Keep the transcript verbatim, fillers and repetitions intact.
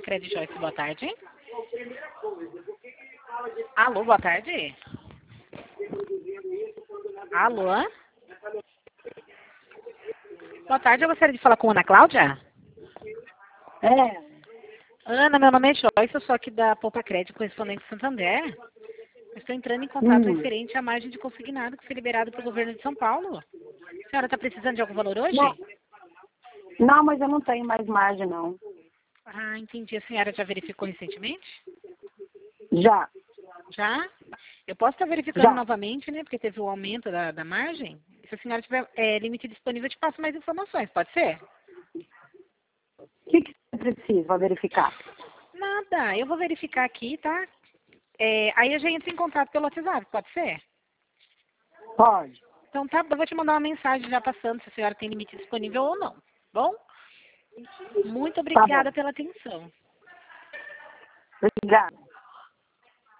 Credit Joyce, boa tarde. Alô, boa tarde. Alô? Boa tarde, eu gostaria de falar com a Ana Cláudia. É. Ana, meu nome é Joyce, eu sou aqui da Poupa Crédito, correspondente Santander. Eu estou entrando em contato Hum. referente à margem de consignado que foi liberado pelo governo de São Paulo. A senhora está precisando de algum valor hoje? Não. Não, mas eu não tenho mais margem, não. Ah, entendi. A senhora já verificou recentemente? Já. Já? Eu posso estar verificando Já. novamente, né? Porque teve o aumento da, da margem. Se a senhora tiver é, limite disponível, eu te passo mais informações, pode ser? O que, que você precisa para verificar? Nada, eu vou verificar aqui, tá? É, aí a gente entra em contato pelo WhatsApp, pode ser? Pode. Então tá, eu vou te mandar uma mensagem já passando se a senhora tem limite disponível ou não. Bom? Muito Tá bom. obrigada pela atenção. Obrigada.